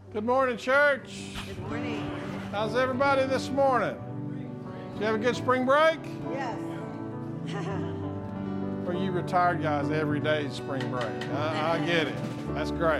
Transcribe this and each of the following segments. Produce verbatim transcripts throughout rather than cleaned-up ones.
Good morning, church. Good morning. How's everybody this morning? Did you have a good spring break? Yes. Or you retired guys every day is spring break? I, I get it. That's great.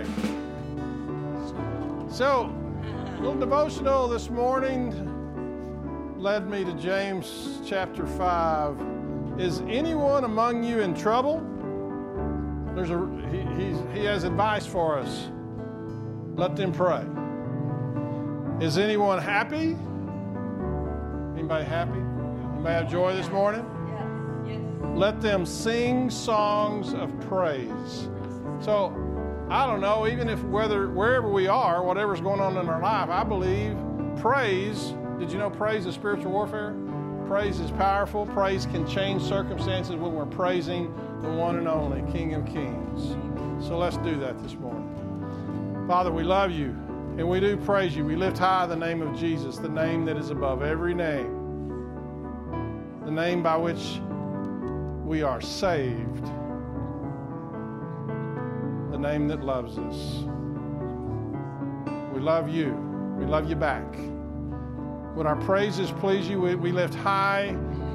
So, a little devotional this morning led me to James chapter five. Is anyone among you in trouble? There's a he, he's, he has advice for us. Let them pray. Is anyone happy? Anybody happy? Anybody have joy this morning? Yes. Yes. Let them sing songs of praise. So, I don't know, even if whether wherever we are, whatever's going on in our life, I believe praise, did you know praise is spiritual warfare? Praise is powerful. Praise can change circumstances when we're praising the one and only King of Kings. So let's do that this morning. Father, we love you and we do praise you. We lift high the name of Jesus, the name that is above every name, the name by which we are saved, the name that loves us. We love you. We love you back. When our praises please you, we, we lift high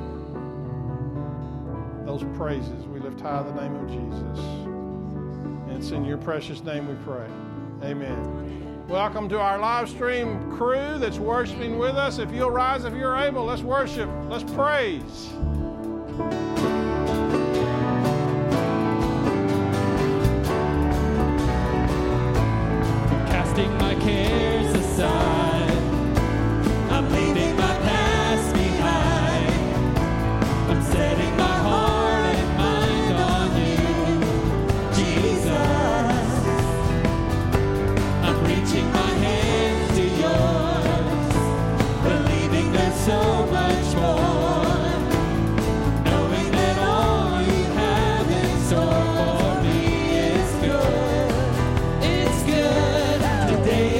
those praises. We lift high the name of Jesus. And it's in your precious name we pray. Amen. Welcome to our live stream crew that's worshiping with us. If you'll rise, if you're able, let's worship. Let's praise. Casting my cares aside, I'm leaving my past behind. I'm setting my heart and mind on you, Jesus. I'm reaching my hand to yours, believing there's so much more, knowing that all you have in store for me is good. It's good. Today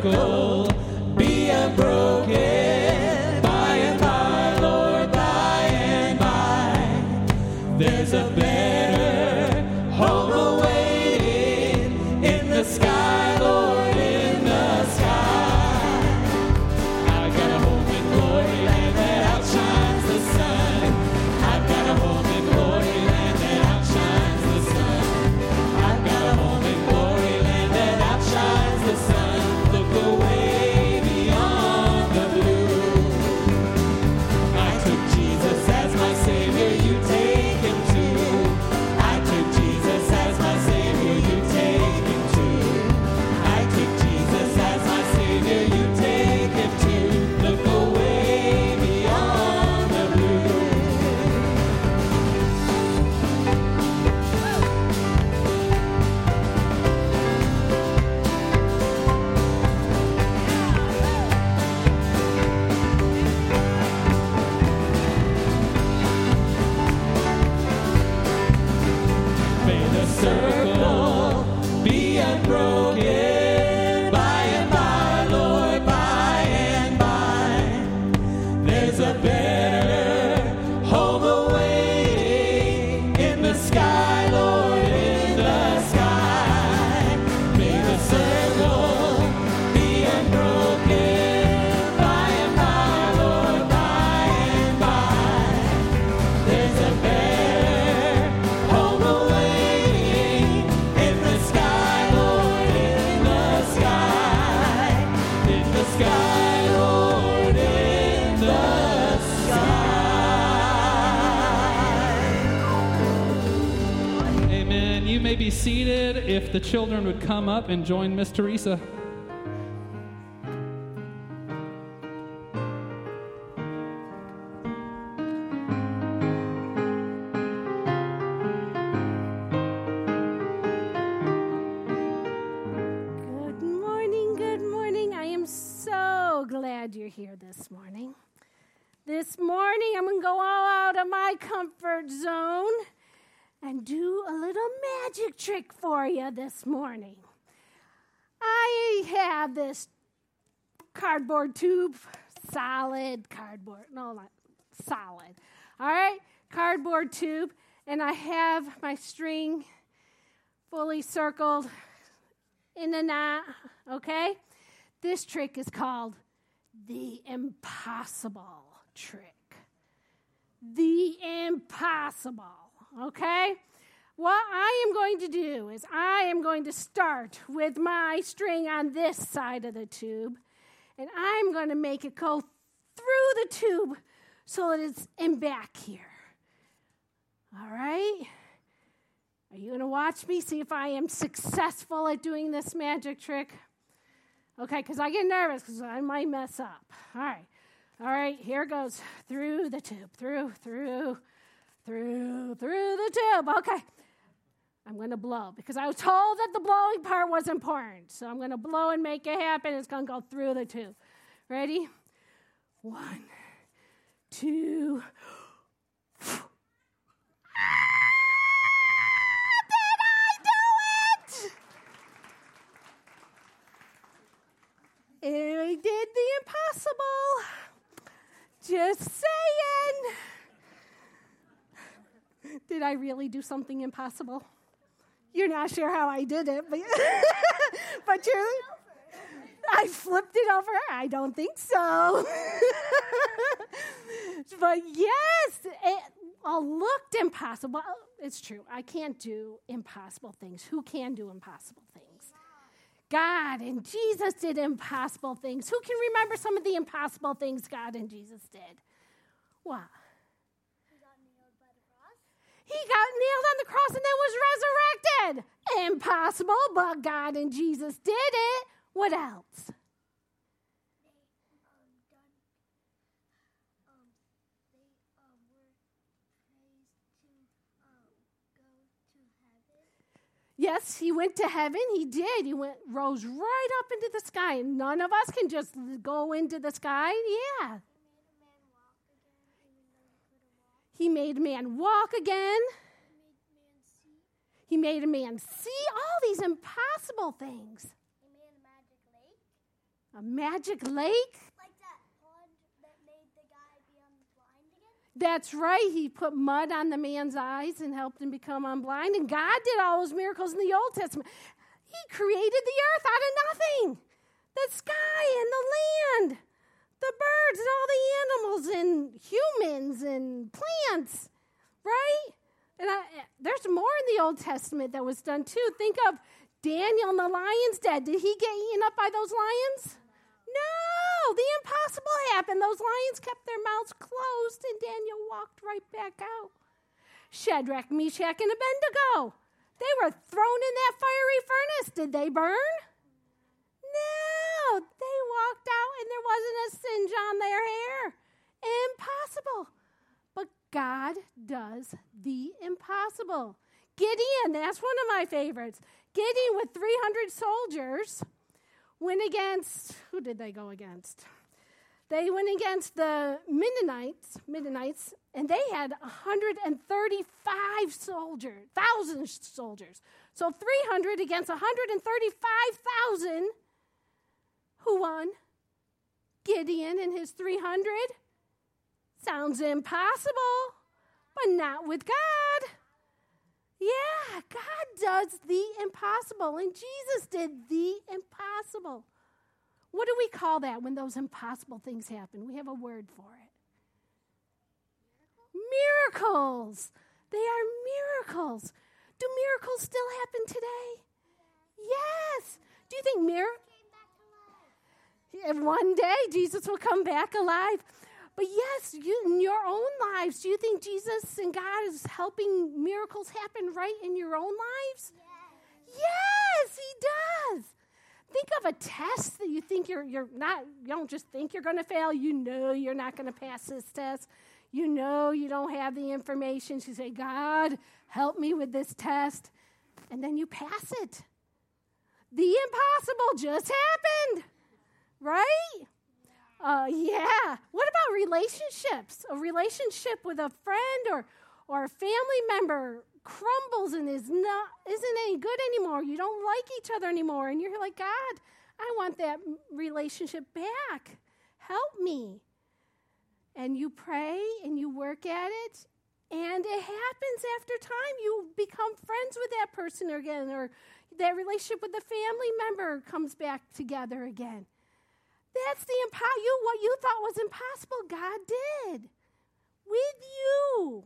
circle be unbroken. By and by, Lord, by and by, there's a better home awaiting in the sky, Lord, in the sky. I've got a home in glory land that outshines the sun. I've got a home in glory land that outshines the sun. I've got a home in glory land that outshines the sun. Look away beyond the blue. I took Jesus as my Savior, you take him too. I took Jesus as my Savior, you take him too. I took Jesus as my Savior, you take him too. Look away beyond the blue. May the circle be unbroken. By and by, Lord, by and by, there's a better home awaiting in the sky, Lord, in the sky. May the circle be unbroken. By and by, Lord, by and by, there's a better home awaiting in the sky, Lord, in the sky. In the sky, Lord, in the sky. Amen. You may be seated if the children would come up and join Miss Teresa. Good morning, good morning. I am so glad you're here this morning. This morning, I'm going to go all out of my comfort zone and do a little magic trick for you this morning. I have this cardboard tube, solid cardboard, no, not solid. All right, cardboard tube, and I have my string fully circled in a knot, okay? This trick is called the impossible trick. The impossible, okay? What I am going to do is I am going to start with my string on this side of the tube, and I'm going to make it go through the tube so that it's in back here. All right? Are you going to watch me, see if I am successful at doing this magic trick? Okay, because I get nervous because I might mess up. All right. All right, here goes. Through the tube. Through, through, through, through the tube. Okay. I'm going to blow because I was told that the blowing part was important. So I'm going to blow and make it happen. It's going to go through the tube. Ready? One, two. I did the impossible. Just saying. Did I really do something impossible? You're not sure how I did it, but, but you, I flipped it over. I don't think so. But yes, it all looked impossible. It's true. I can't do impossible things. Who can do impossible things? God and Jesus did impossible things. Who can remember some of the impossible things God and Jesus did? What? He got nailed by the cross. He got nailed on the cross and then was resurrected. Impossible, but God and Jesus did it. What else? They um done um they um were praised to um go to heaven. Yes, he went to heaven. He did. He went, rose right up into the sky. And none of us can just go into the sky. Yeah. He made a man walk again. He made man walk again. He made a man see. He made a man see all these impossible things. He made a magic lake. A magic lake? Like that pond that made the guy be unblind again? That's right. He put mud on the man's eyes and helped him become unblind. And God did all those miracles in the Old Testament. He created the earth out of nothing. The sky and the land, the birds and all the animals and humans and plants, right? And I, there's more in the Old Testament that was done too. Think of Daniel and the lion's den. Did he get eaten up by those lions? No, the impossible happened. Those lions kept their mouths closed and Daniel walked right back out. Shadrach, Meshach, and Abednego. They were thrown in that fiery furnace. Did they burn? No, they walked out and there wasn't a singe on their hair. Impossible. But God does the impossible. Gideon, that's one of my favorites. Gideon with three hundred soldiers went against, who did they go against? They went against the Midianites, Midianites, and they had one hundred thirty-five soldiers, thousand soldiers. So three hundred against one hundred thirty-five thousand. Who won? Gideon and his three hundred. Sounds impossible, but not with God. Yeah, God does the impossible, and Jesus did the impossible. What do we call that when those impossible things happen? We have a word for it. Miracles. They are miracles. Do miracles still happen today? Yes. Do you think miracles? One day Jesus will come back alive. But yes, you, in your own lives, do you think Jesus and God is helping miracles happen right in your own lives? Yes, yes He does. Think of a test that you think you're you're not, you don't just think you're going to fail. You know you're not going to pass this test. You know you don't have the information. So you say, God, help me with this test. And then you pass it. The impossible just happened. Right? Uh, yeah. What about relationships? A relationship with a friend or or a family member crumbles and is not isn't any good anymore. You don't like each other anymore, and you're like, God, I want that relationship back. Help me. And you pray and you work at it, and it happens after time. You become friends with that person again, or that relationship with the family member comes back together again. That's the impo- you what you thought was impossible, God did with you.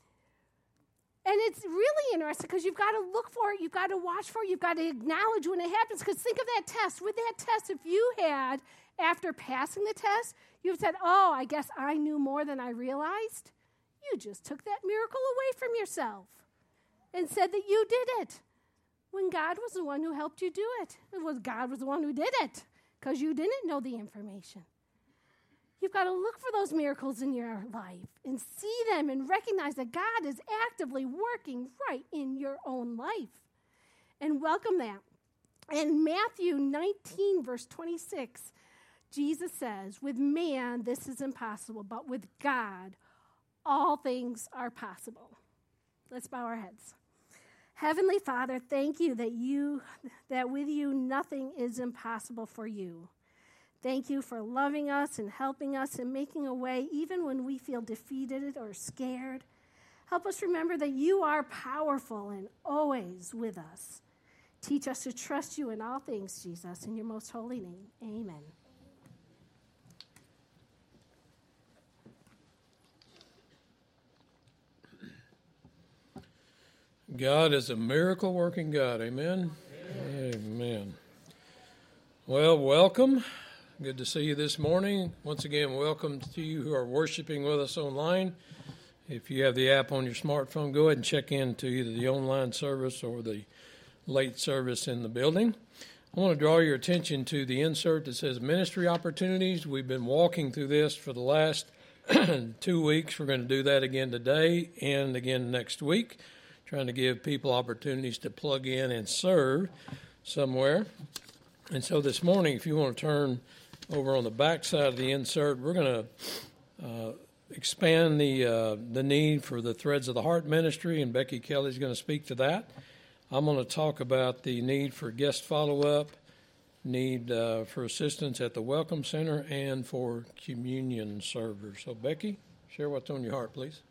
And it's really interesting because you've got to look for it, you've got to watch for it, you've got to acknowledge when it happens. Because think of that test. With that test, if you had, after passing the test, you've said, oh, I guess I knew more than I realized. You just took that miracle away from yourself and said that you did it when God was the one who helped you do it. It was God was the one who did it because you didn't know the information. You've got to look for those miracles in your life and see them and recognize that God is actively working right in your own life. And welcome that. In Matthew nineteen, verse twenty-six, Jesus says, with man, this is impossible, but with God, all things are possible. Let's bow our heads. Heavenly Father, thank you that you, that with you, nothing is impossible for you. Thank you for loving us and helping us and making a way even when we feel defeated or scared. Help us remember that you are powerful and always with us. Teach us to trust you in all things, Jesus, in your most holy name. Amen. God is a miracle-working God. Amen? Amen? Amen. Well, welcome. Good to see you this morning. Once again, welcome to you who are worshiping with us online. If you have the app on your smartphone, go ahead and check into either the online service or the late service in the building. I want to draw your attention to the insert that says Ministry Opportunities. We've been walking through this for the last two weeks. We're going to do that again today and again next week, trying to give people opportunities to plug in and serve somewhere. And so this morning, if you want to turn over on the back side of the insert, we're going to uh, expand the uh, the need for the Threads of the Heart ministry, and Becky Kelly's going to speak to that. I'm going to talk about the need for guest follow-up, need uh, for assistance at the Welcome Center and for communion servers. So, Becky, share what's on your heart, please.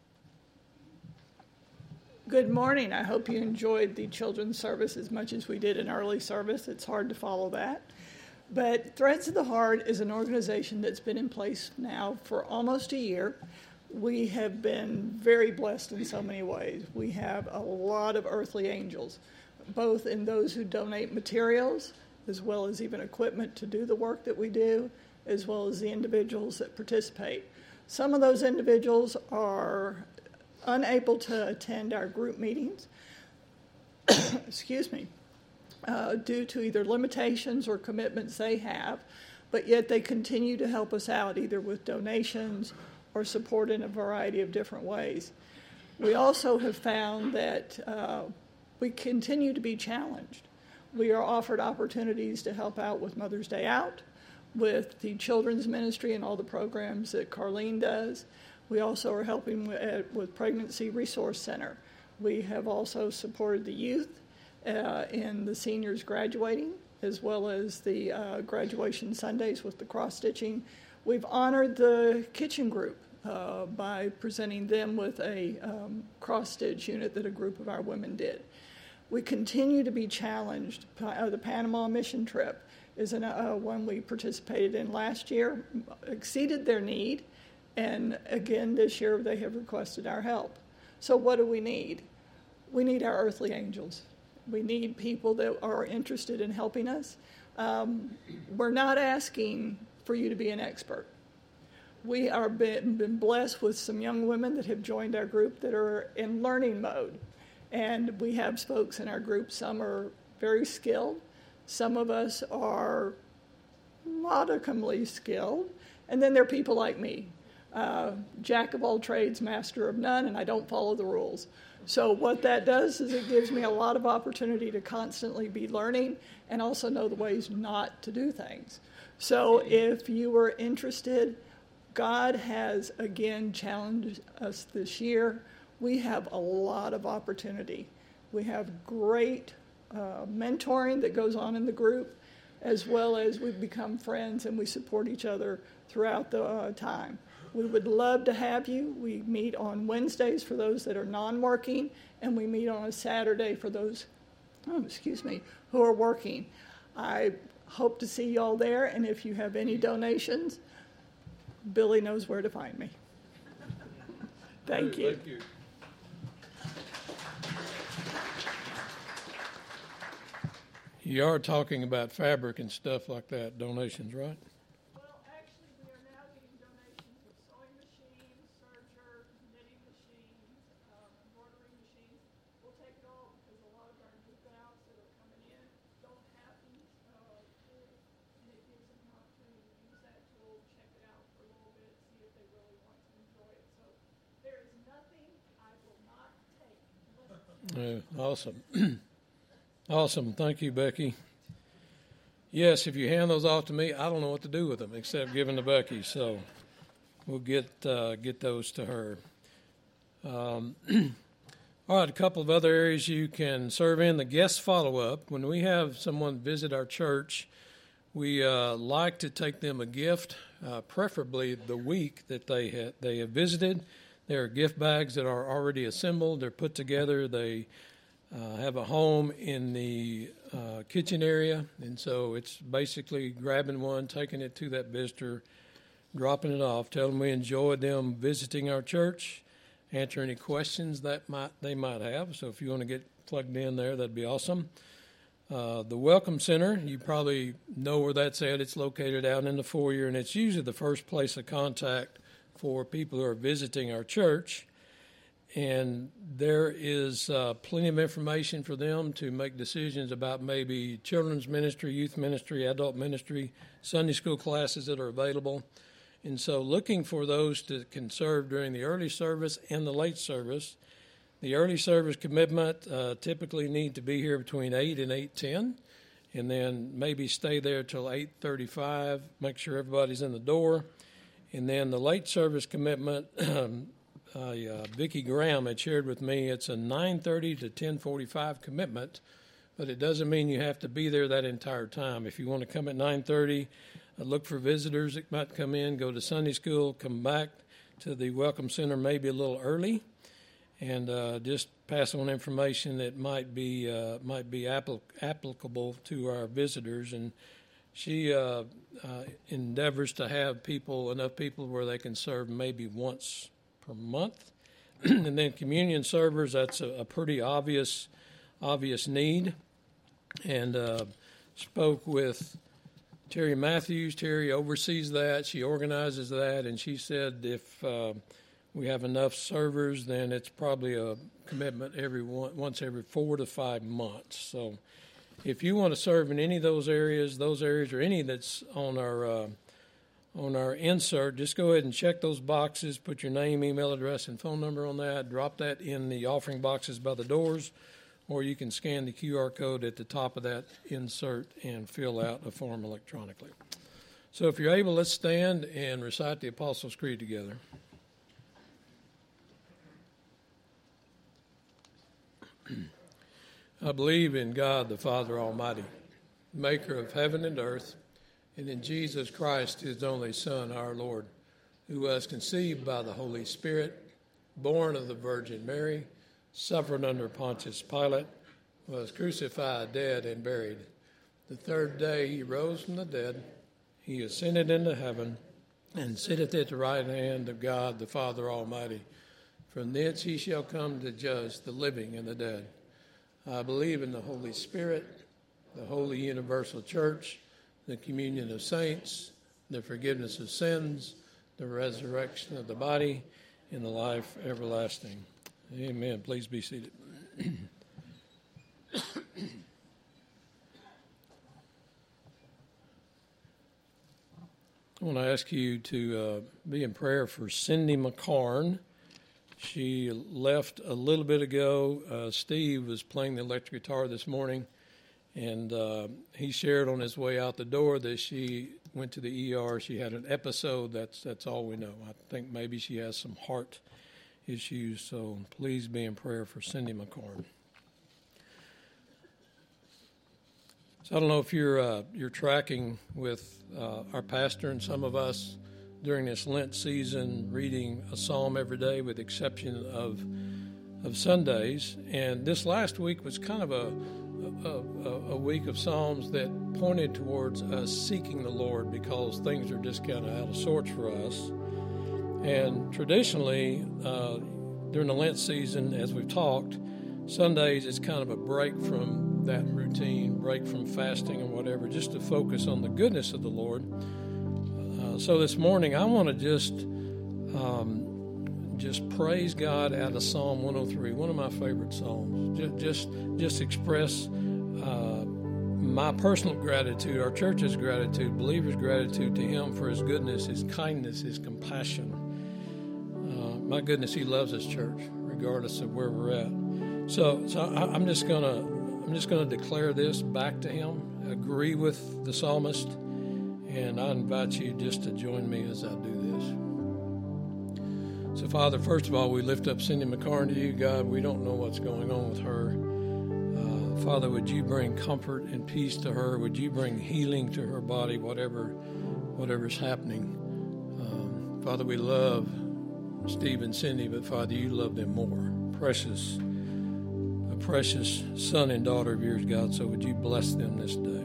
Good morning. I hope you enjoyed the children's service as much as we did in early service. It's hard to follow that. But Threads of the Heart is an organization that's been in place now for almost a year. We have been very blessed in so many ways. We have a lot of earthly angels, both in those who donate materials, as well as even equipment to do the work that we do, as well as the individuals that participate. Some of those individuals are unable to attend our group meetings, excuse me, uh, due to either limitations or commitments they have, but yet they continue to help us out either with donations or support in a variety of different ways. We also have found that uh, we continue to be challenged. We are offered opportunities to help out with Mother's Day Out, with the children's ministry and all the programs that Carlene does. We also are helping with, with Pregnancy Resource Center. We have also supported the youth uh, in the seniors graduating, as well as the uh, graduation Sundays with the cross-stitching. We've honored the kitchen group uh, by presenting them with a um, cross-stitch unit that a group of our women did. We continue to be challenged. Uh, the Panama mission trip is an, uh, one we participated in last year, exceeded their need, and again this year they have requested our help. So what do we need? We need our earthly angels. We need people that are interested in helping us. Um, we're not asking for you to be an expert. We are been, been blessed with some young women that have joined our group that are in learning mode. And we have folks in our group, some are very skilled, some of us are modicumly skilled, and then there are people like me, uh, jack of all trades, master of none, and I don't follow the rules. So what that does is it gives me a lot of opportunity to constantly be learning and also know the ways not to do things. So if you were interested, God has again challenged us this year. We have a lot of opportunity. We have great uh, mentoring that goes on in the group, as well as we've become friends and we support each other throughout the uh, time. We would love to have you. We meet on Wednesdays for those that are non-working, and we meet on a Saturday for those, oh, excuse me, who are working. I hope to see you all there, and if you have any donations, Billy knows where to find me. Thank you. Thank you. You are talking about fabric and stuff like that, donations, right? Well, actually, we are now getting donations of sewing machines, serger, knitting machines, um, embroidery machines. We'll take it all because a lot of our new gals that are coming in don't have these uh, tools, and it gives them an opportunity to use that tool, check it out for a little bit, see if they really want to enjoy it. So there is nothing I will not take. Yeah, awesome. Awesome. Thank you, Becky. Yes, if you hand those off to me, I don't know what to do with them except give them to Becky. So we'll get uh, get those to her. Um, all right, a couple of other areas you can serve in. The guest follow-up. When we have someone visit our church, we uh, like to take them a gift, uh, preferably the week that they ha- they have visited. There are gift bags that are already assembled. They're put together. They Uh, have a home in the uh, kitchen area, and so it's basically grabbing one, taking it to that visitor, dropping it off, telling them we enjoyed them visiting our church, answer any questions that might they might have. So if you want to get plugged in there, that'd be awesome. Uh, the Welcome Center, you probably know where that's at. It's located out in the foyer, and it's usually the first place of contact for people who are visiting our church. And there is uh, plenty of information for them to make decisions about maybe children's ministry, youth ministry, adult ministry, Sunday school classes that are available. And so looking for those that can serve during the early service and the late service. The early service commitment uh, typically need to be here between eight and eight ten, and then maybe stay there till eight thirty-five, make sure everybody's in the door. And then the late service commitment, Uh, uh, Vicki Graham had shared with me it's a nine thirty to ten forty-five commitment but it doesn't mean you have to be there that entire time. If you want to come at nine thirty, uh, look for visitors that might come in, go to Sunday school, come back to the Welcome Center maybe a little early, and uh, just pass on information that might be uh, might be applic- applicable to our visitors. And she uh, uh, endeavors to have people, enough people where they can serve maybe once per month. And then communion servers, that's a, a pretty obvious obvious need. And uh, spoke with Terry Matthews. Terry oversees that. She organizes that. And she said if uh, we have enough servers, then it's probably a commitment every one, once every four to five months. So if you want to serve in any of those areas, those areas or any that's on our uh, on our insert, just go ahead and check those boxes, put your name, email address, and phone number on that, drop that in the offering boxes by the doors, or you can scan the Q R code at the top of that insert and fill out a form electronically. So if you're able, let's stand and recite the Apostles' Creed together. I believe in God, the Father Almighty, maker of heaven and earth, and in Jesus Christ, his only Son, our Lord, who was conceived by the Holy Spirit, born of the Virgin Mary, suffered under Pontius Pilate, was crucified, dead, and buried. The third day he rose from the dead. He ascended into heaven and sitteth at the right hand of God, the Father Almighty. From thence he shall come to judge the living and the dead. I believe in the Holy Spirit, the holy universal church, the communion of saints, the forgiveness of sins, the resurrection of the body, and the life everlasting. Amen. Please be seated. I want to ask you to uh, be in prayer for Cindy McCarn. She left a little bit ago. Uh, Steve was playing the electric guitar this morning, and uh, he shared on his way out the door that she went to the E R. She had an episode. That's that's all we know. I think maybe she has some heart issues, so please be in prayer for Cindy McCarn. So I don't know if you're uh, you're tracking with uh, our pastor and some of us during this Lent season, reading a psalm every day with the exception of of Sundays. And this last week was kind of a a, a week of psalms that pointed towards us seeking the Lord because things are just kind of out of sorts for us. And traditionally, uh, during the Lent season, as we've talked, Sundays is kind of a break from that routine, break from fasting and whatever, just to focus on the goodness of the Lord. Uh, so this morning, I want to just um, just praise God out of Psalm one oh three, one of my favorite psalms. Just just, just express uh, my personal gratitude, our church's gratitude, believers' gratitude to Him for His goodness, His kindness, His compassion. Uh, my goodness, He loves His church, regardless of where we're at. So, so I, I'm just gonna, I'm just gonna declare this back to Him. Agree with the psalmist, and I invite you just to join me as I do this. So, Father, first of all, we lift up Cindy McCarn to you, God. We don't know what's going on with her. Uh, Father, would you bring comfort and peace to her? Would you bring healing to her body, whatever, whatever's happening? Um, Father, we love Steve and Cindy, but Father, you love them more. Precious. Precious son and daughter of yours, God, so would you bless them this day.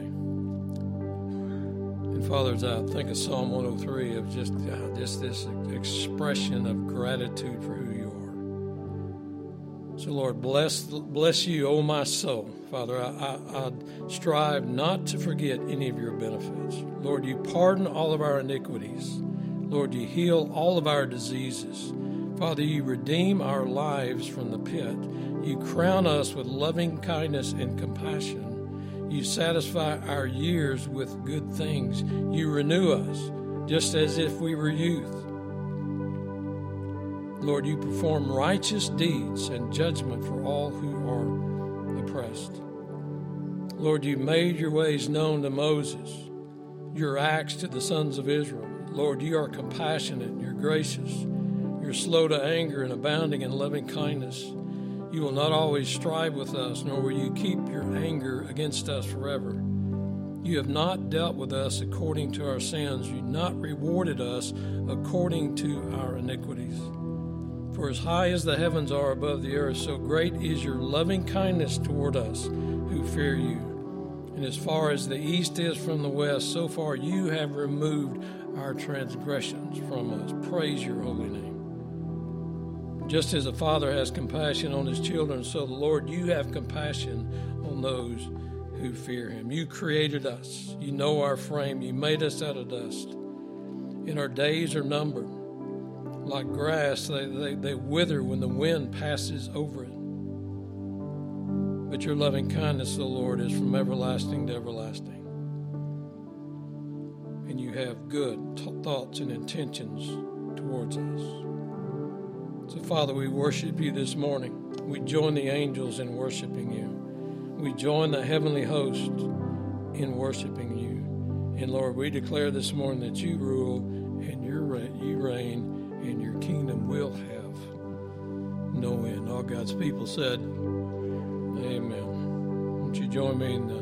And Father, as I think of Psalm one oh three, of just, uh, just this expression of gratitude for who you are. So Lord, bless bless you, O my soul. Father, I, I, I strive not to forget any of your benefits. Lord, you pardon all of our iniquities. Lord, you heal all of our diseases. Father, you redeem our lives from the pit. You crown us with loving kindness and compassion. You satisfy our years with good things. You renew us just as if we were youth. Lord, you perform righteous deeds and judgment for all who are oppressed. Lord, you made your ways known to Moses, your acts to the sons of Israel. Lord, you are compassionate, you're gracious. You're slow to anger and abounding in loving kindness. You will not always strive with us, nor will you keep your anger against us forever. You have not dealt with us according to our sins. You have not rewarded us according to our iniquities. For as high as the heavens are above the earth, so great is your loving kindness toward us who fear you. And as far as the east is from the west, so far you have removed our transgressions from us. Praise your holy name. Just as a father has compassion on his children, so the Lord, you have compassion on those who fear him. You created us. You know our frame. You made us out of dust. And our days are numbered. Like grass, they, they, they wither when the wind passes over it. But your loving kindness, O Lord, is from everlasting to everlasting. And you have good t- thoughts and intentions towards us. So, Father, we worship you this morning. We join the angels in worshiping you. We join the heavenly host in worshiping you. And, Lord, we declare this morning that you rule and your you reign and your kingdom will have no end. All God's people said, amen. Won't you join me in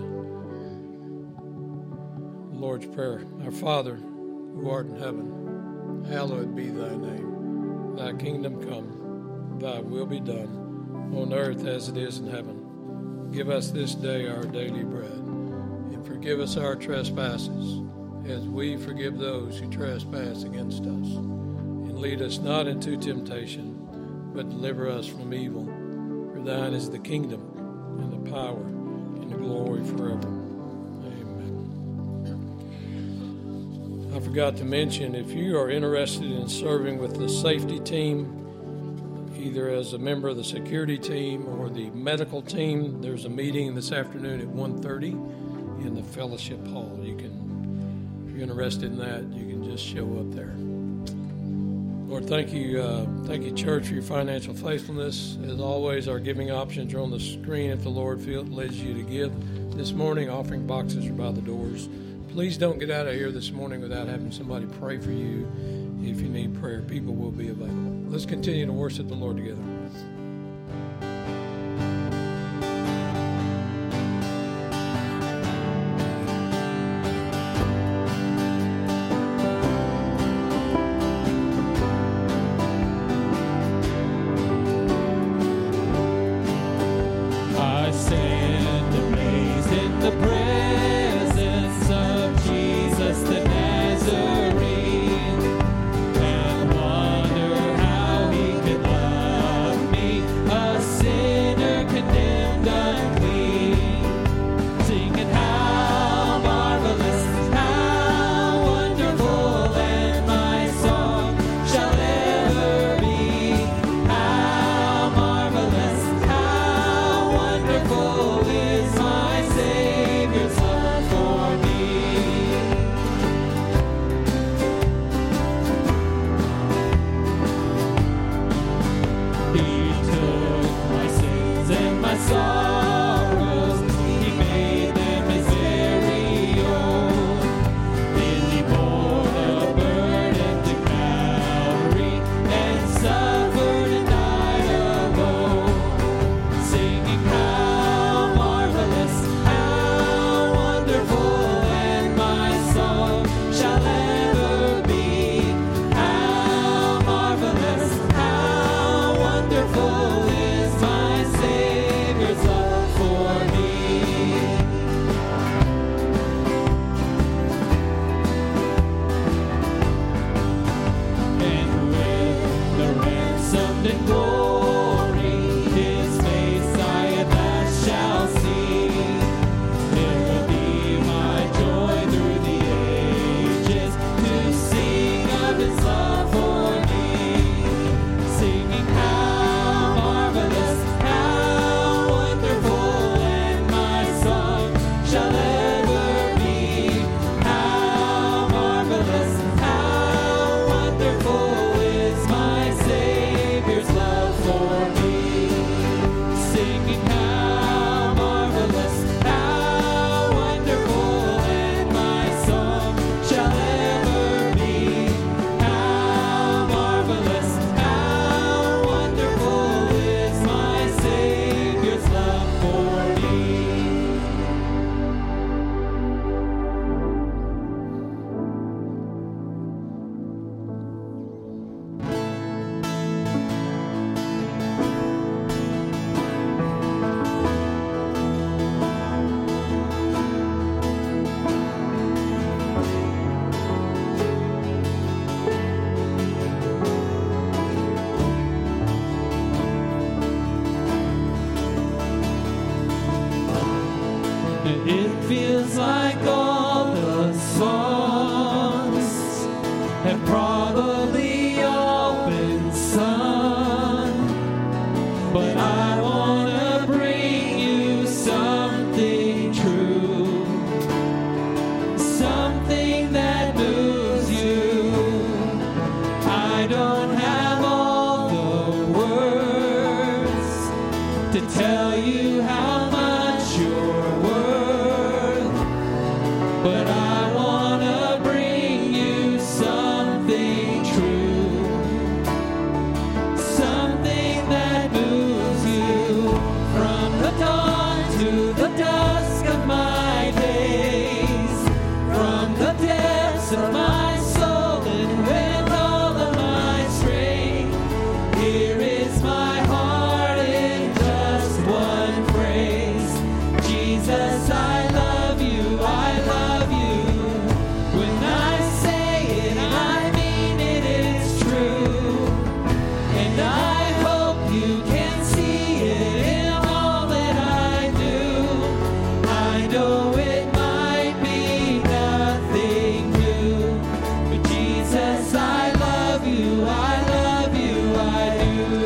the Lord's Prayer? Our Father, who art in heaven, hallowed be thy name. Thy kingdom come, thy will be done, on earth as it is in heaven. Give us this day our daily bread, and forgive us our trespasses, as we forgive those who trespass against us. And lead us not into temptation, but deliver us from evil. For thine is the kingdom, and the power, and the glory forever. Amen. I forgot to mention, if you are interested in serving with the safety team, either as a member of the security team or the medical team, there's a meeting this afternoon at one thirty in the fellowship hall. You can, if you're interested in that, you can just show up there. Lord, thank you, uh, thank you, church, for your financial faithfulness. As always, our giving options are on the screen if the Lord feels leads you to give. This morning, offering boxes are by the doors. Please don't get out of here this morning without having somebody pray for you. If you need prayer, people will be available. Let's continue to worship the Lord together. I stand amazed in the presence of Jesus the Nazarene, and wonder how he could love me, a sinner condemned unclean, singing how marvelous, how wonderful, and my song shall ever be. How marvelous, how wonderful is my Savior's love for me. He took my sins and my sorrows, he made them his very own. Then he bore the burden to Calvary and suffered and died alone, singing how marvelous, how wonderful, and my song shall ever be. How marvelous, how wonderful is my Savior's love for me. And with the ransomed in glory, his face I at last shall see. It will be my joy through the ages to sing of his love for me, singing how marvelous, how wonderful, and my song shall ever be. How marvelous, how wonderful is my Savior's love feels like all the songs have probably all been sung, but I want to bring you something true, something that moves you. I don't have all the words to tell you how much you're worth, but I want to bring you something true, something that moves you. From the dawn to the dusk of my days, from the depths of my soul and with all of my strength, here is my heart in just one phrase. Jesus, I love you, I love you. When I say it, I mean it, it's true. And I hope you can see it in all that I do. I know it might be nothing new, but Jesus, I love you, I love you, I do.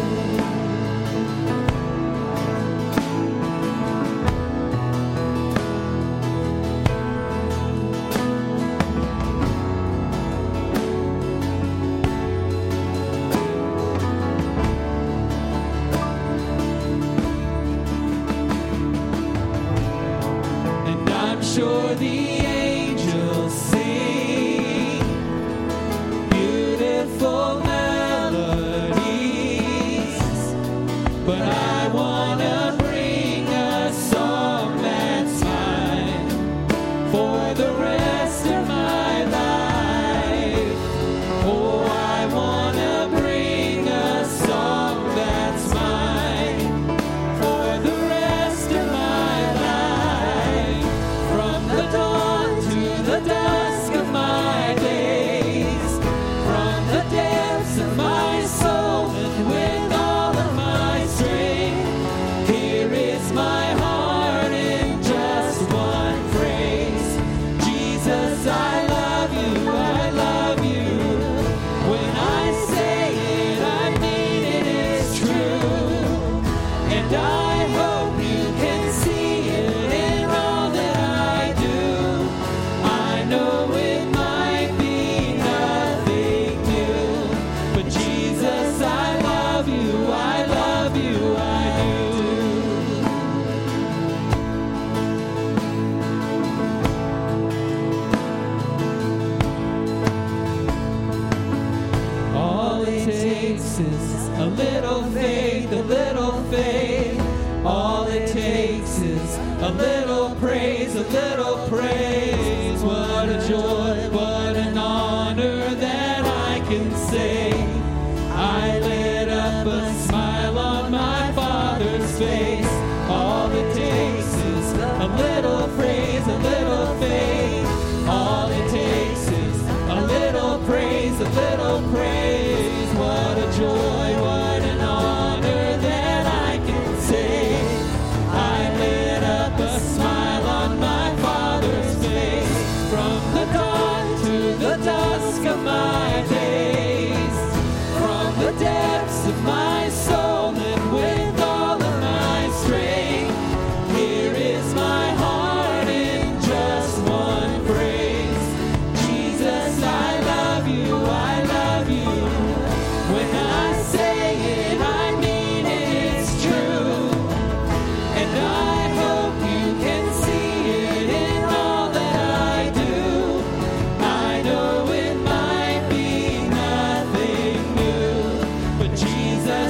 And I'm sure the angels sing beautiful melodies, but I want to bring a song that's mine for the rest of my life. Oh, I want to bring a song that's mine for the rest of my life. From the dawn to the dusk of my days, from the depths of my soul and with all of my strength, here is my heart in just one phrase. Jesus, I love you, I love you. When I say it, I mean it, it's true. And I hope you can see it in all that I do. I know it might be nothing new, but Jesus, I love you, I love you, I do. All it takes is a little faith, a little faith. All it takes is a little praise, a little praise. What a joy, what an honor that I can say I lit up a smile on my Father's face. All it takes is a little praise, a little faith. All it takes is a little praise, a little praise. What a joy, what an honor that I can say I lit up a smile on my Father's face. From the dawn to the dusk of my days, from the depths of my soul and with all of my strength, here is my heart in just one phrase. Jesus, I love you, I love you. When I say it, I mean it, it's true. And I hope you can see it in all that I do. I know it might be nothing new, but Jesus,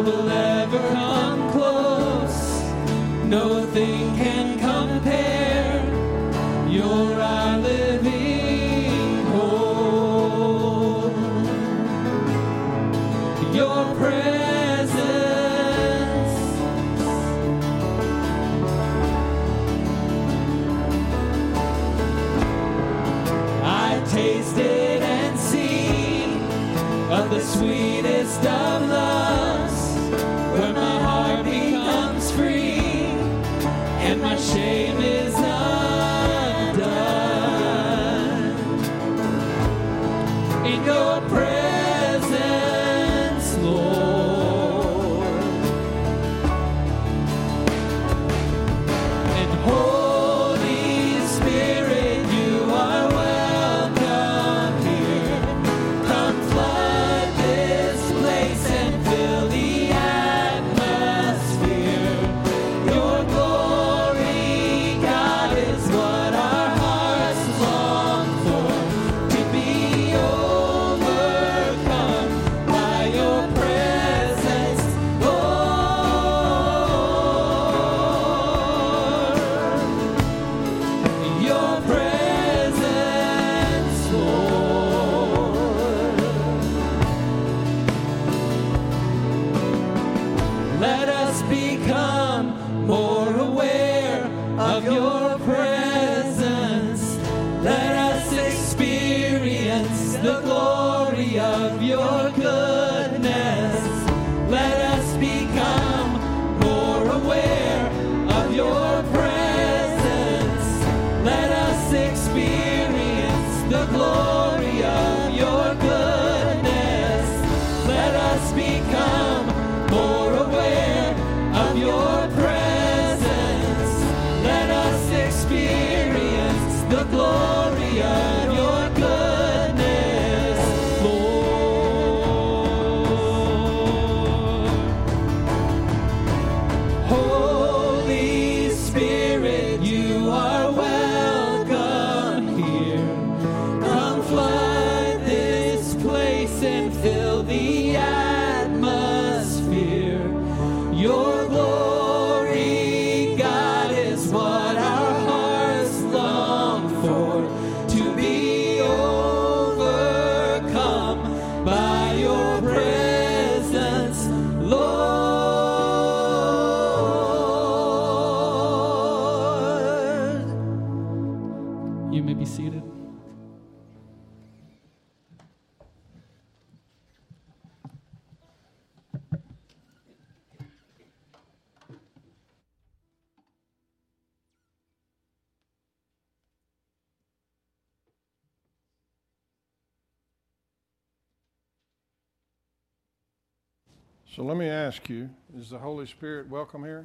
will ever come close. Nothing can compare. You're our living hope. Your presence, I tasted and seen of the sweetest of loves, where my heart becomes free and my shame is undone. In your presence, Lord, and Holy Spirit, you are welcome here. Come flood this place and fill the atmosphere. Your glory, God, is what our hearts long for. To be overcome by your presence, Lord. Your presence, Lord. Let us become more aware of your presence. Let us experience the glory of your goodness. Let us become more aware of your presence. Let us experience the glory of your goodness. Let us become more aware of your presence. Let us experience the glory of your goodness, Lord. Holy Spirit, you are welcome here. Come flood this place and fill the atmosphere. Your glory, God, is what our hearts long for. To be overcome by your presence, Lord. You may be seated. So let me ask you, is the Holy Spirit welcome here?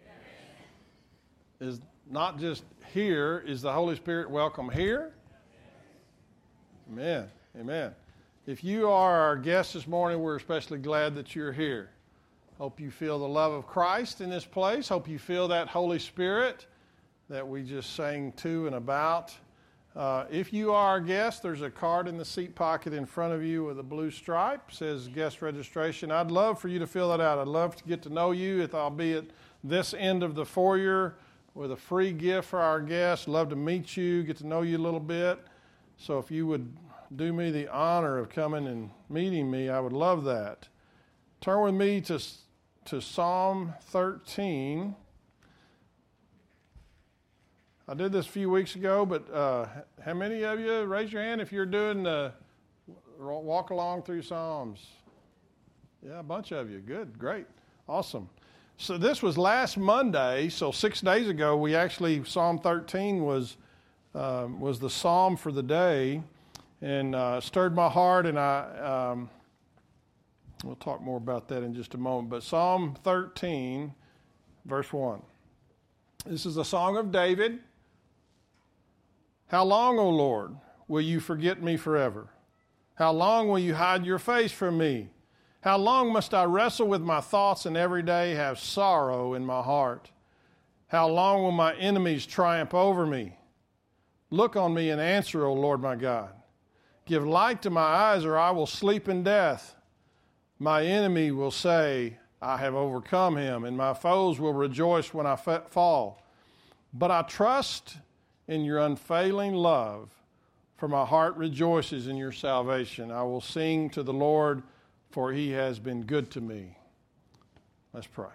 Yes. Is not just here, is the Holy Spirit welcome here? Yes. Amen. Amen. If you are our guest this morning, we're especially glad that you're here. Hope you feel the love of Christ in this place. Hope you feel that Holy Spirit that we just sang to and about. Uh, if you are our guest, there's a card in the seat pocket in front of you with a blue stripe. It says guest registration. I'd love for you to fill that out. I'd love to get to know you. If I'll be at this end of the foyer with a free gift for our guests. Love to meet you, get to know you a little bit. So if you would do me the honor of coming and meeting me, I would love that. Turn with me to, to Psalm thirteen. I did this a few weeks ago, but uh, how many of you, raise your hand if you're doing the walk along through Psalms? Yeah, a bunch of you. Good, great, awesome. So this was last Monday, so six days ago, we actually, Psalm thirteen was um, was the psalm for the day, and uh, stirred my heart, and I, um, we'll talk more about that in just a moment, but Psalm thirteen, verse one. This is a song of David. How long, O Lord, will you forget me forever? How long will you hide your face from me? How long must I wrestle with my thoughts and every day have sorrow in my heart? How long will my enemies triumph over me? Look on me and answer, O Lord my God. Give light to my eyes, or I will sleep in death. My enemy will say, I have overcome him, and my foes will rejoice when I fa- fall. But I trust in your unfailing love, for my heart rejoices in your salvation. I will sing to the Lord, for he has been good to me. Let's pray.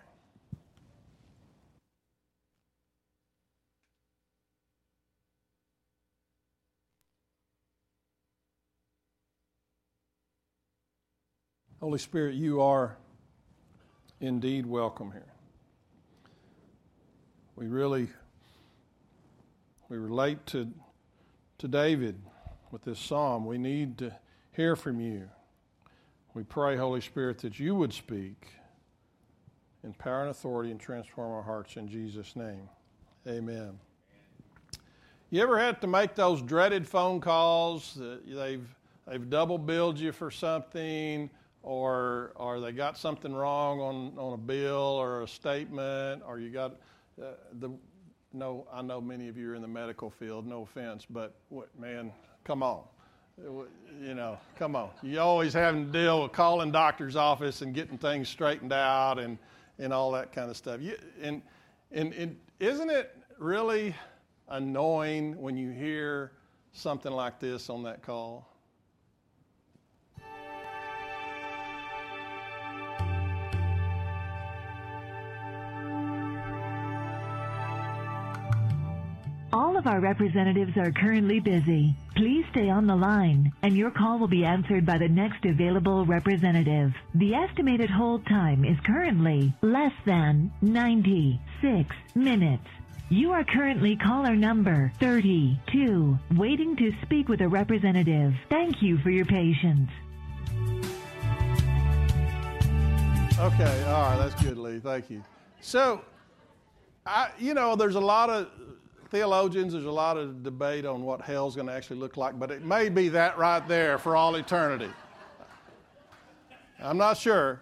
Holy Spirit, you are indeed welcome here. We really, we relate to, to David with this psalm. We need to hear from you. We pray, Holy Spirit, that you would speak in power and authority and transform our hearts in Jesus' name. Amen. You ever had to make those dreaded phone calls that they've they've double billed you for something, or or they got something wrong on, on a bill or a statement, or you got uh, the no I know many of you are in the medical field, no offense, but what, man, come on. You know, come on. You always having to deal with calling doctor's office and getting things straightened out and, and all that kind of stuff. You, and, and, and isn't it really annoying when you hear something like this on that call? All of our representatives are currently busy. Please stay on the line, and your call will be answered by the next available representative. The estimated hold time is currently less than ninety-six minutes. You are currently caller number thirty-two, waiting to speak with a representative. Thank you for your patience. Okay, all right, that's good, Lee. Thank you. So, I, you know, there's a lot of theologians, there's a lot of debate on what hell's going to actually look like, but it may be that right there for all eternity. I'm not sure.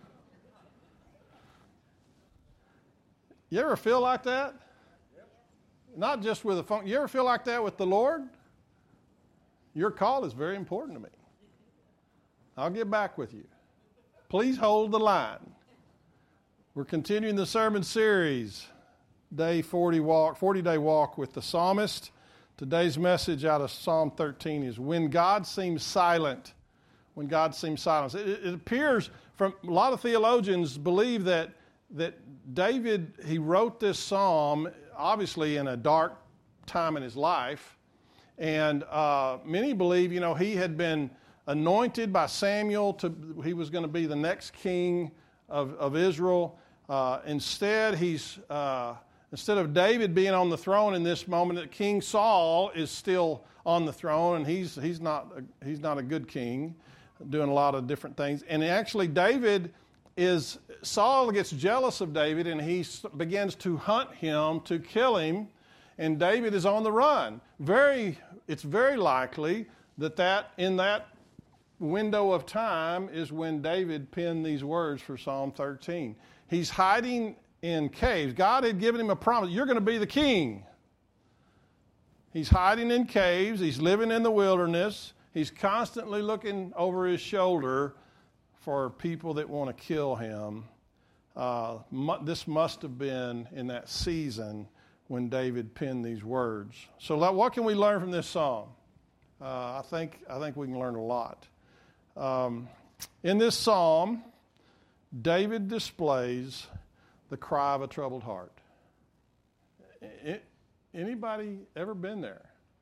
You ever feel like that? Not just with a phone. You ever feel like that with the Lord? Your call is very important to me. I'll get back with you. Please hold the line. We're continuing the sermon series. Day forty walk, forty-day walk with the psalmist. Today's message out of Psalm thirteen is when God seems silent. When God seems silent. It, it appears from a lot of theologians believe that that David, he wrote this psalm obviously in a dark time in his life, and uh, many believe, you know, he had been anointed by Samuel to he was going to be the next king of of Israel. Uh, instead, he's uh, Instead of David being on the throne in this moment, King Saul is still on the throne, and he's he's not a, he's not a good king, doing a lot of different things. And actually, David is Saul gets jealous of David, and he begins to hunt him to kill him. And David is on the run. Very, it's very likely that that in that window of time is when David penned these words for Psalm thirteen. He's hiding in caves. God had given him a promise. You're going to be the king. He's hiding in caves. He's living in the wilderness. He's constantly looking over his shoulder for people that want to kill him. Uh, mu- this must have been in that season when David penned these words. So what can we learn from this psalm? Uh, I think I think we can learn a lot. Um, in this psalm, David displays the cry of a troubled heart. It, anybody ever been there?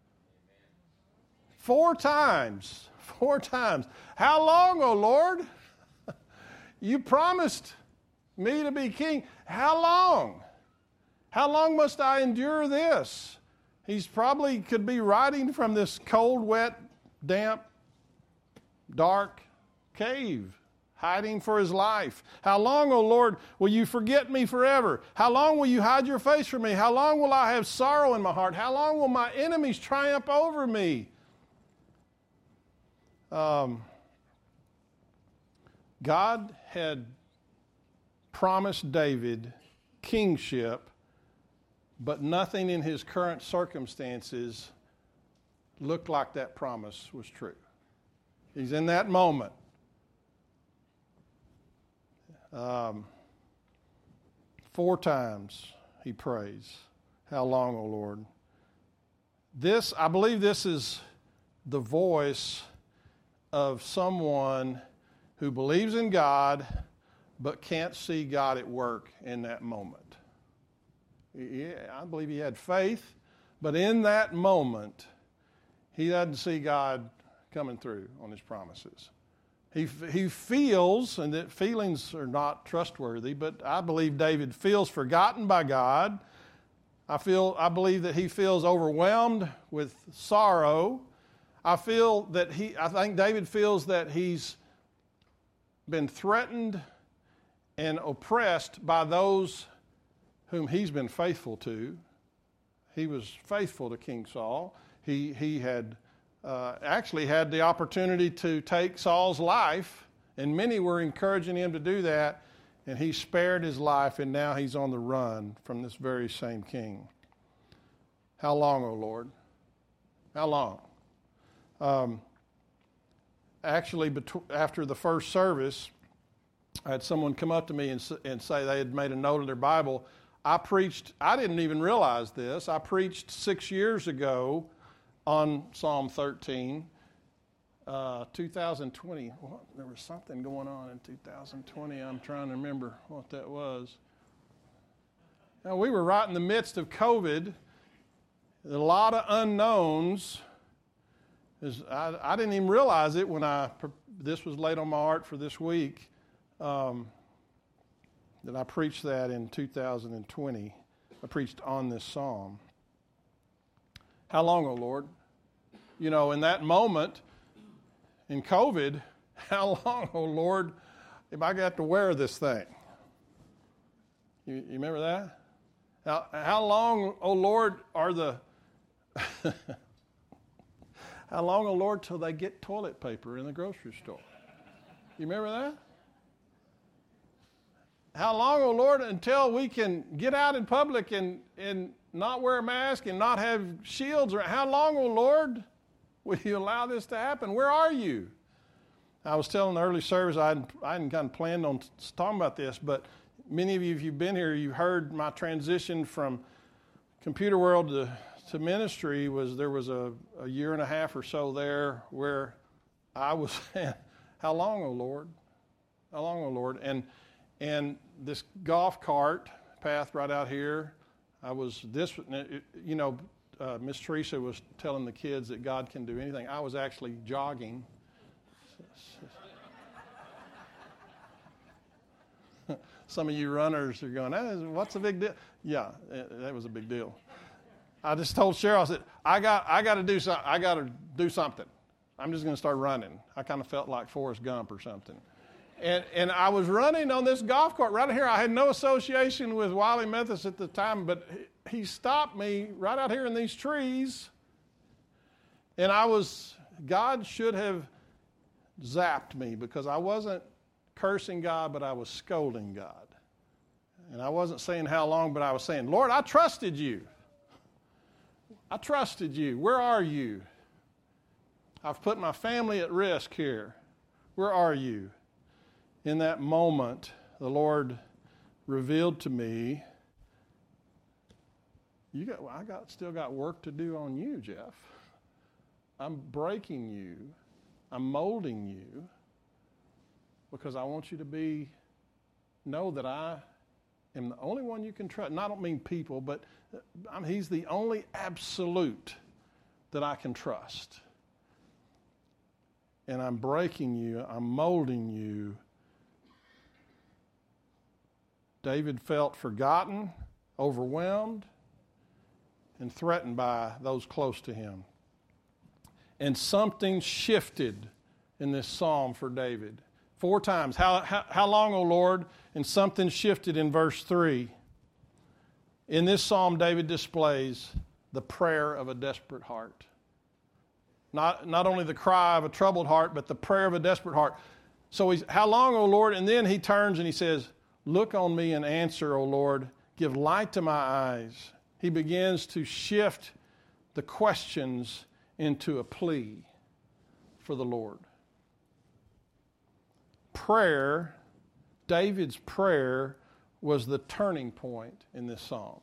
Four times. Four times. How long, O Lord? You promised me to be king. How long? How long must I endure this? He's probably could be writing from this cold, wet, damp, dark cave, hiding for his life. How long, O Lord, will you forget me forever? How long will you hide your face from me? How long will I have sorrow in my heart? How long will my enemies triumph over me? Um, God had promised David kingship, but nothing in his current circumstances looked like that promise was true. He's in that moment. Um, four times he prays, "How long, O Lord?" This, I believe this is the voice of someone who believes in God but can't see God at work in that moment. Yeah, I believe he had faith, but in that moment, he doesn't see God coming through on his promises. He he feels, and that feelings are not trustworthy, but I believe David feels forgotten by God. I feel I believe that he feels overwhelmed with sorrow. I feel that he I think David feels that he's been threatened and oppressed by those whom he's been faithful to. He was faithful to King Saul. He he had uh, actually had the opportunity to take Saul's life, and many were encouraging him to do that, and he spared his life, and now he's on the run from this very same king. How long, O Lord? How long? Um, actually, bet- after the first service, I had someone come up to me and, and say they had made a note in their Bible. I preached, I didn't even realize this, I preached six years ago on Psalm thirteen, uh, two thousand twenty. What? There was something going on in two thousand twenty. I'm trying to remember what that was. Now, we were right in the midst of COVID. A lot of unknowns. I, I didn't even realize it when I this was laid on my heart for this week. Um, that I preached that in two thousand twenty. I preached on this psalm. How long, O Lord? You know, in that moment, in COVID, how long, O Lord, if I got to wear this thing? You, you remember that? How, how long, O Lord, are the... how long, O Lord, till they get toilet paper in the grocery store? You remember that? How long, O Lord, until we can get out in public and, and not wear a mask and not have shields? Or how long, O Lord, will you allow this to happen? Where are you? I was telling the early service, I hadn't, I hadn't kind of planned on talking about this, but many of you, if you've been here, you've heard my transition from computer world to, to ministry. Was there was a, a year and a half or so there where I was saying, how long, O Lord? How long, O Lord? And And this golf cart path right out here, I was this, you know, uh, Miss Teresa was telling the kids that God can do anything. I was actually jogging. Some of you runners are going, hey, what's the big deal? Yeah, that was a big deal. I just told Cheryl, I said, I got, I got to do something. I got to do something. I'm just going to start running. I kind of felt like Forrest Gump or something. And and I was running on this golf cart right here. I had no association with Wiley Methodist at the time, but he stopped me right out here in these trees. And I was, God should have zapped me because I wasn't cursing God, but I was scolding God. And I wasn't saying how long, but I was saying, Lord, I trusted you. I trusted you. Where are you? I've put my family at risk here. Where are you? In that moment, the Lord revealed to me, you got, well, I got still got work to do on you, Jeff. I'm breaking you. I'm molding you because I want you to be, know that I am the only one you can trust. And I don't mean people, but I'm, he's the only absolute that I can trust. And I'm breaking you. I'm molding you. David felt forgotten, overwhelmed, and threatened by those close to him. And something shifted in this psalm for David. Four times. How, how, how long, O Lord? And something shifted in verse three. In this psalm, David displays the prayer of a desperate heart. Not, not only the cry of a troubled heart, but the prayer of a desperate heart. So he's, how long, O Lord? And then he turns and he says, look on me and answer, O Lord. Give light to my eyes. He begins to shift the questions into a plea for the Lord. Prayer David's prayer was the turning point in this psalm.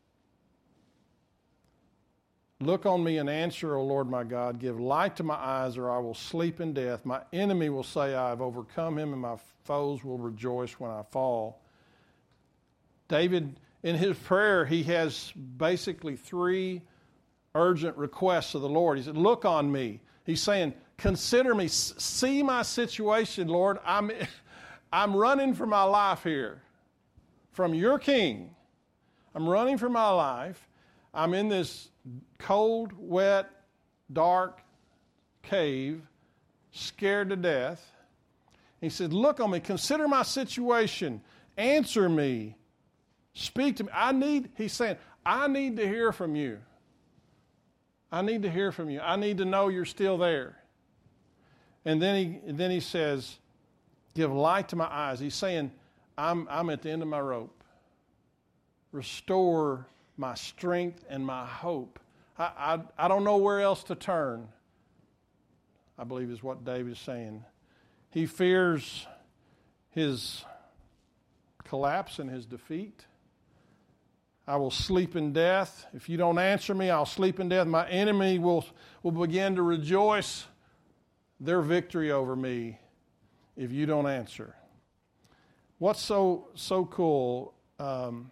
Look on me and answer, O Lord my God. Give light to my eyes, or I will sleep in death. My enemy will say, I have overcome him, and my foes will rejoice when I fall. David, in his prayer, he has basically three urgent requests of the Lord. He said, look on me. He's saying, consider me. See my situation, Lord. I'm, I'm running for my life here from your king. I'm running for my life. I'm in this cold, wet, dark cave, scared to death. He said, look on me. Consider my situation. Answer me. Speak to me. I need, he's saying, I need to hear from you. I need to hear from you. I need to know you're still there. And then he then he says, give light to my eyes. He's saying, I'm I'm at the end of my rope. Restore my strength and my hope. I, I, I don't know where else to turn, I believe is what David is saying. He fears his collapse and his defeat. I will sleep in death. If you don't answer me, I'll sleep in death. My enemy will, will begin to rejoice their victory over me if you don't answer. What's so so cool, um,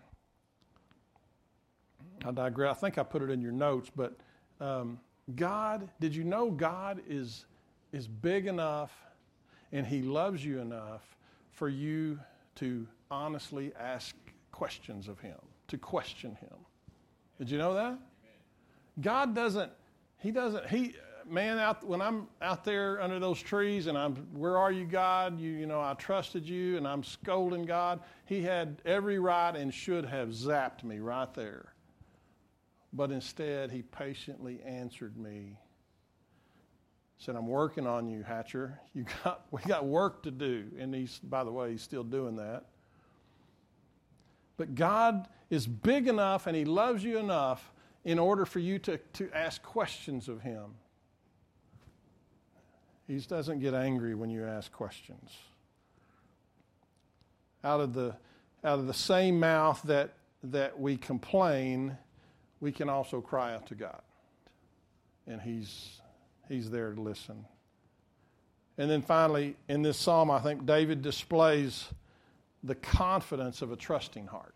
I digress. I think I put it in your notes, but um, God, did you know God is is big enough and he loves you enough for you to honestly ask questions of him, to question him? Did you know that? God doesn't, he doesn't, he, man, out when I'm out there under those trees and I'm, where are you, God? You, you know, I trusted you and I'm scolding God. He had every right and should have zapped me right there. But instead, he patiently answered me. Said, I'm working on you, Hatcher. You got, we got work to do. And he's, by the way, he's still doing that. But God is big enough and he loves you enough in order for you to, to ask questions of him. He doesn't get angry when you ask questions. Out of the, out of the same mouth that, that we complain, we can also cry out to God. And he's, he's there to listen. And then finally, in this psalm, I think David displays the confidence of a trusting heart.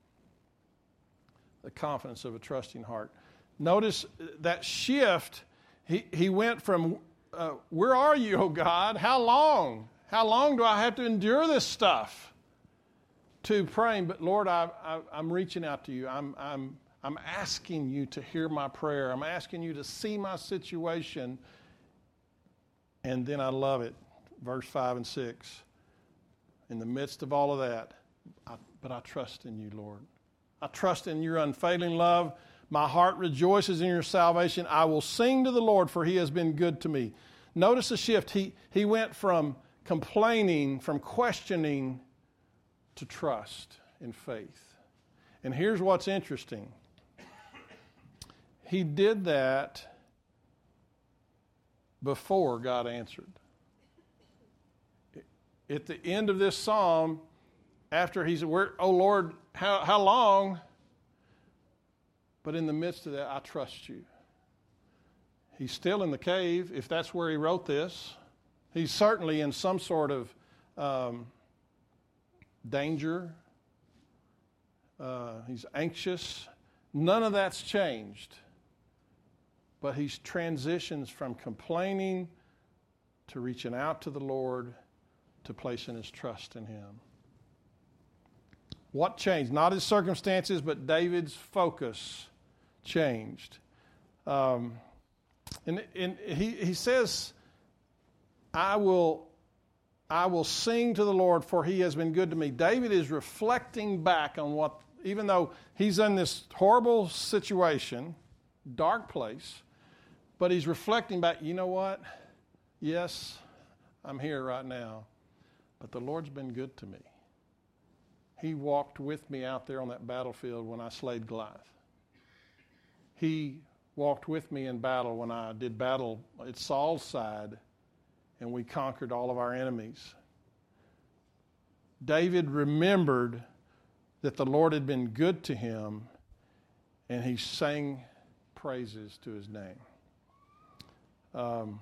The confidence of a trusting heart. Notice that shift. He, he went from, uh, where are you, oh God? How long? How long do I have to endure this stuff? To praying, but Lord, I, I, I'm reaching out to you. I'm, I'm, I'm asking you to hear my prayer. I'm asking you to see my situation. And then I love it. Verse five and six. In the midst of all of that, I, but I trust in you, Lord. I trust in your unfailing love. My heart rejoices in your salvation. I will sing to the Lord, for he has been good to me. Notice the shift. He, he went from complaining, from questioning, to trust in faith. And here's what's interesting. He did that before God answered. At the end of this psalm, after he said, oh Lord, how, how long? But in the midst of that, I trust you. He's still in the cave, if that's where he wrote this. He's certainly in some sort of um, danger. Uh, he's anxious. None of that's changed. But he transitions from complaining to reaching out to the Lord, to placing his trust in him. What changed? Not his circumstances, but David's focus changed. Um, and and he, he says, I will, I will sing to the Lord, for he has been good to me. David is reflecting back on what, even though he's in this horrible situation, dark place, but he's reflecting back, you know what? Yes, I'm here right now, but the Lord's been good to me. He walked with me out there on that battlefield when I slayed Goliath. He walked with me in battle when I did battle at Saul's side and we conquered all of our enemies. David remembered that the Lord had been good to him, and he sang praises to his name. Um,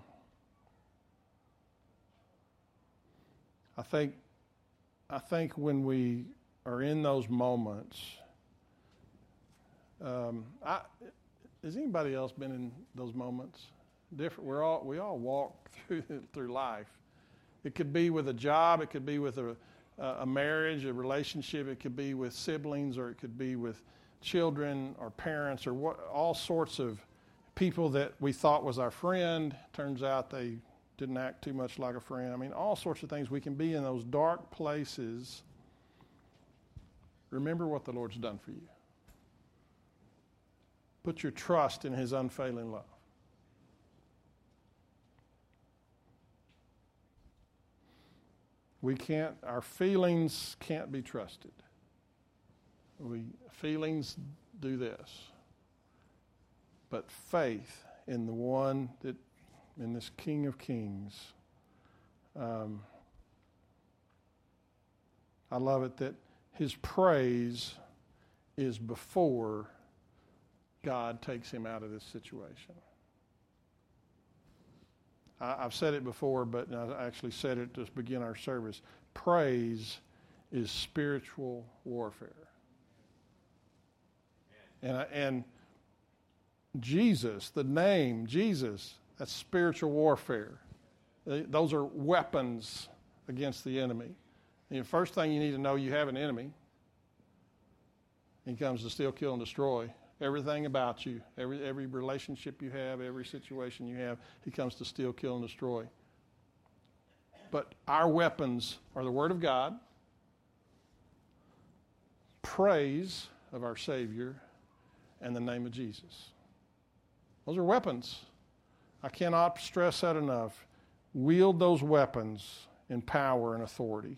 I think, I think when we are in those moments, um, I, has anybody else been in those moments? Different. We're all we all walk through through life. It could be with a job. It could be with a a marriage, a relationship. It could be with siblings, or it could be with children or parents, or what, all sorts of people that we thought was our friend. Turns out they didn't act too much like a friend. I mean, all sorts of things. We can be in those dark places. Remember what the Lord's done for you. Put your trust in his unfailing love. We can't, our feelings can't be trusted. We, feelings do this. But faith in the one that, in this King of Kings, um, I love it that his praise is before God takes him out of this situation. I, I've said it before, but I actually said it to begin our service. Praise is spiritual warfare. And, and Jesus, the name Jesus, that's spiritual warfare. Those are weapons against the enemy. And the first thing you need to know, you have an enemy. He comes to steal, kill, and destroy everything about you, every every relationship you have, every situation you have. He comes to steal, kill, and destroy. But our weapons are the Word of God, praise of our Savior, and the name of Jesus. Those are weapons. I cannot stress that enough. Wield those weapons in power and authority.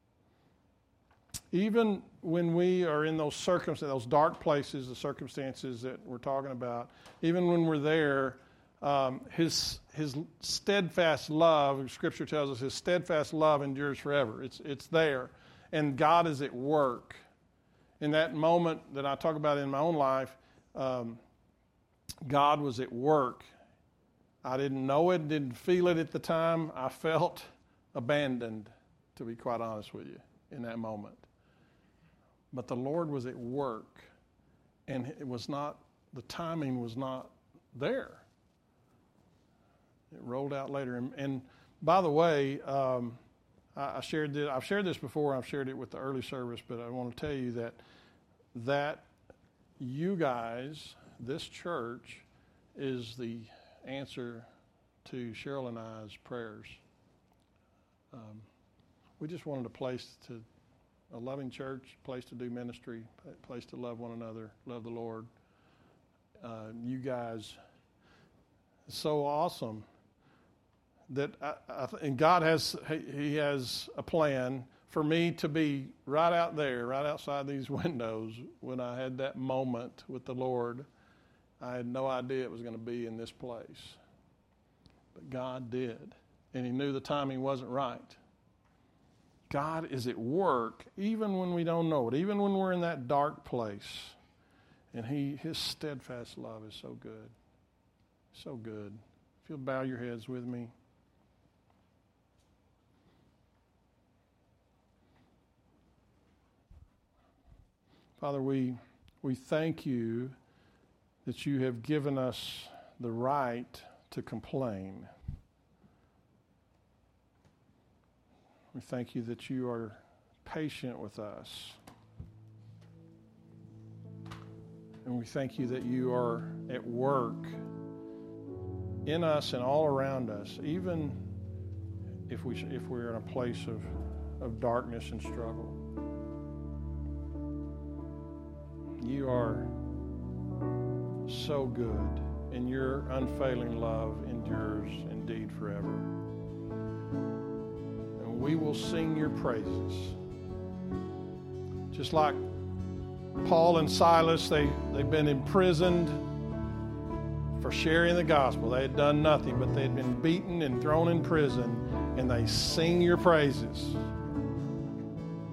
Even when we are in those circumstances, those dark places, the circumstances that we're talking about, even when we're there, um, his his steadfast love, Scripture tells us, his steadfast love endures forever. It's it's there, and God is at work. In that moment that I talk about in my own life, um, God was at work. I didn't know it, didn't feel it at the time. I felt abandoned, to be quite honest with you, in that moment. But the Lord was at work, and it was not, the timing was not there. It rolled out later. And, and by the way, um, I, I shared this, I've shared this before. I've shared it with the early service, but I want to tell you that that you guys, this church, is the answer to Cheryl and I's prayers. Um, we just wanted a place to, a loving church, place to do ministry, a place to love one another, love the Lord. Uh, you guys, it's so awesome that, I, I, and God has, he has a plan for me to be right out there, right outside these windows when I had that moment with the Lord. I had no idea it was going to be in this place. But God did. And he knew the timing wasn't right. God is at work even when we don't know it, even when we're in that dark place. And he, his steadfast love is so good. So good. If you'll bow your heads with me. Father, we we thank you that you have given us the right to complain. We thank you that you are patient with us. And we thank you that you are at work in us and all around us, even if, we, if we're in a place of, of darkness and struggle. You are so good, and your unfailing love endures indeed forever. And we will sing your praises. Just like Paul and Silas, they, they've been imprisoned for sharing the gospel. They had done nothing, but they had been beaten and thrown in prison, and they sing your praises.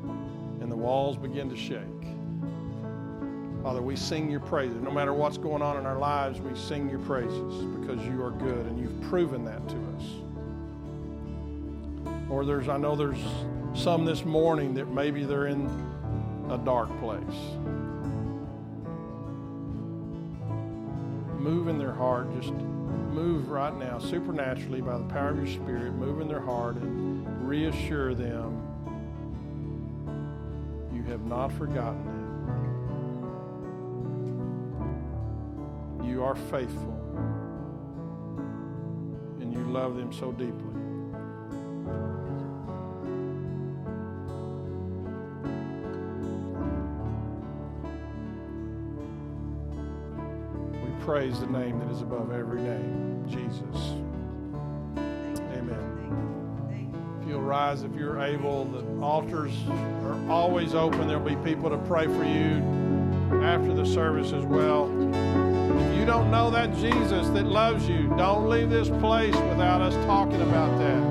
walls begin to shake. Father, we sing your praises. No matter what's going on in our lives, we sing your praises because you are good and you've proven that to us. Or there's, I know there's some this morning that maybe they're in a dark place. Move in their heart, just move right now supernaturally by the power of your Spirit, move in their heart and reassure them you have not forgotten them. You are faithful and you love them so deeply. Praise the name that is above every name, Jesus. Amen. If you'll rise, if you're able, the altars are always open. There'll be people to pray for you after the service as well. If you don't know that Jesus that loves you, don't leave this place without us talking about that.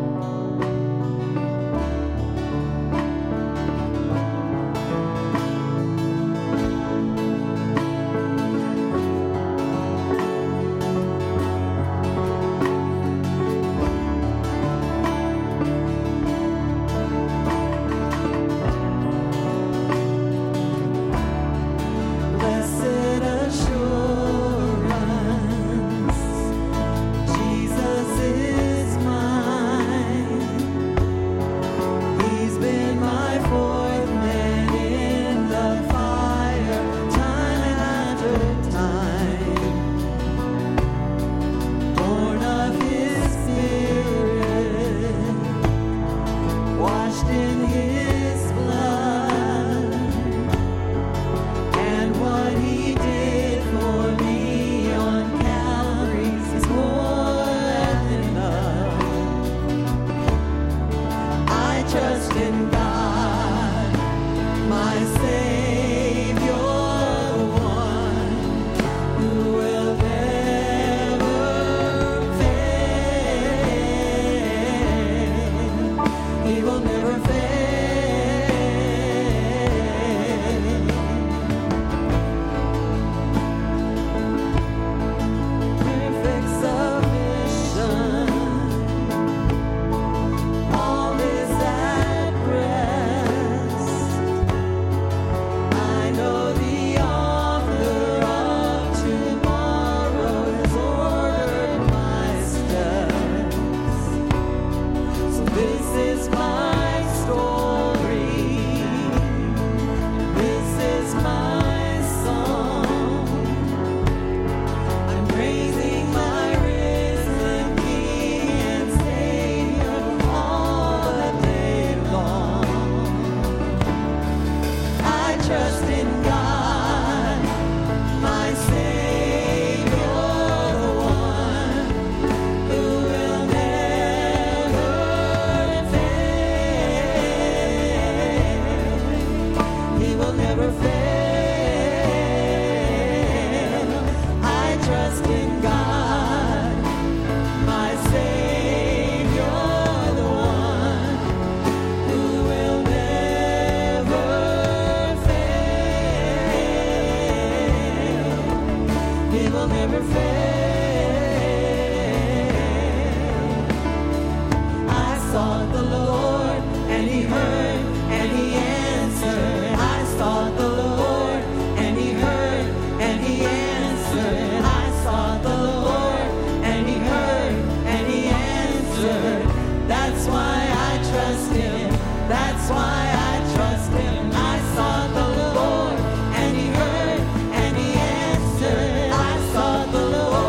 The Lord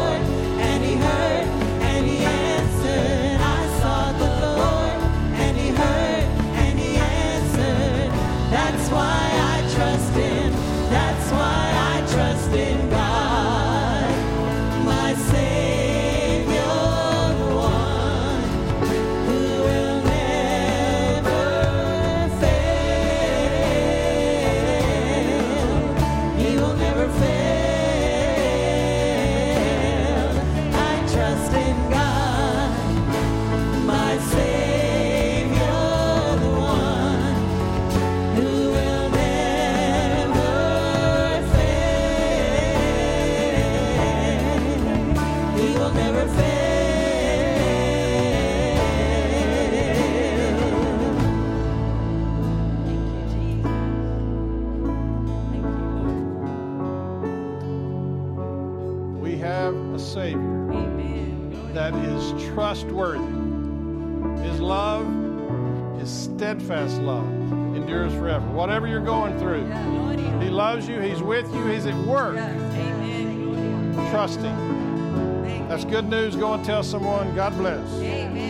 a Savior Amen. that is trustworthy. His love, His steadfast love, endures forever. Whatever you're going through, Yeah, Lord, yeah. He loves you. He's with you. He's at work. Yes, amen. Trust Him. Thank That's you. good news. Go and tell someone. God bless. Amen.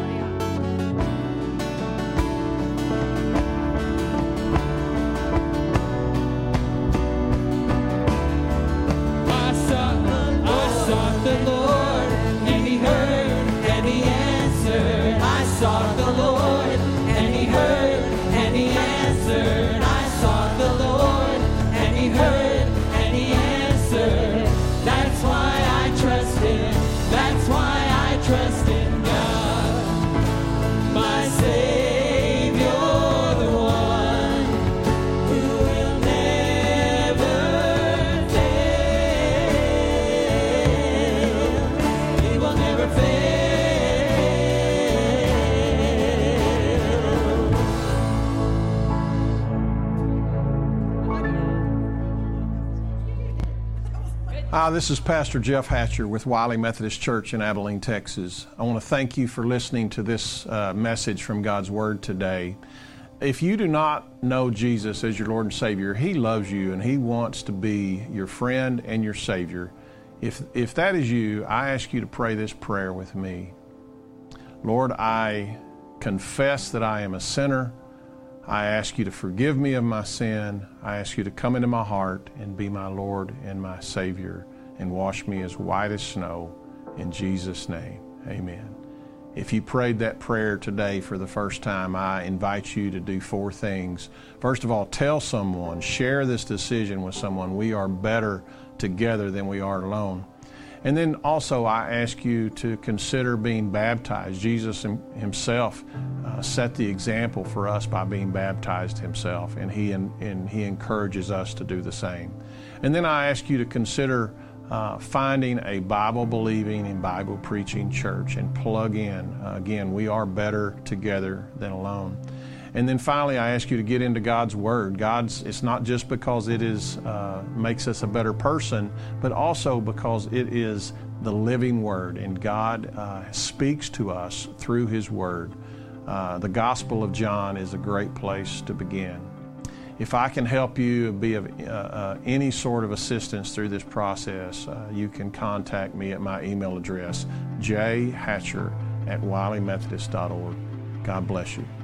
I sought, I sought the Lord, and He heard, and He answered. I sought the Lord, and He heard, and He answered. I sought the Lord, and He heard, and He answered. That's why I trust Him. That's why I trust in God, my Savior, the one who will never fail. He will never fail. Hi, this is Pastor Jeff Hatcher with Wiley Methodist Church in Abilene, Texas. I want to thank you for listening to this uh, message from God's Word today. If you do not know Jesus as your Lord and Savior, He loves you and He wants to be your friend and your Savior. If, if that is you, I ask you to pray this prayer with me. Lord, I confess that I am a sinner. I ask you to forgive me of my sin. I ask you to come into my heart and be my Lord and my Savior and wash me as white as snow. In Jesus' name, amen. If you prayed that prayer today for the first time, I invite you to do four things. First of all, tell someone, share this decision with someone. We are better together than we are alone. And then also I ask you to consider being baptized. Jesus himself uh, set the example for us by being baptized himself, and he, and, and he encourages us to do the same. And then I ask you to consider uh, finding a Bible-believing and Bible-preaching church and plug in. Uh, again, we are better together than alone. And then finally, I ask you to get into God's Word. God's, it's not just because it is uh, makes us a better person, but also because it is the living Word, and God uh, speaks to us through His Word. Uh, the Gospel of John is a great place to begin. If I can help you be of uh, uh, any sort of assistance through this process, uh, you can contact me at my email address, j hatcher at wiley methodist dot org. God bless you.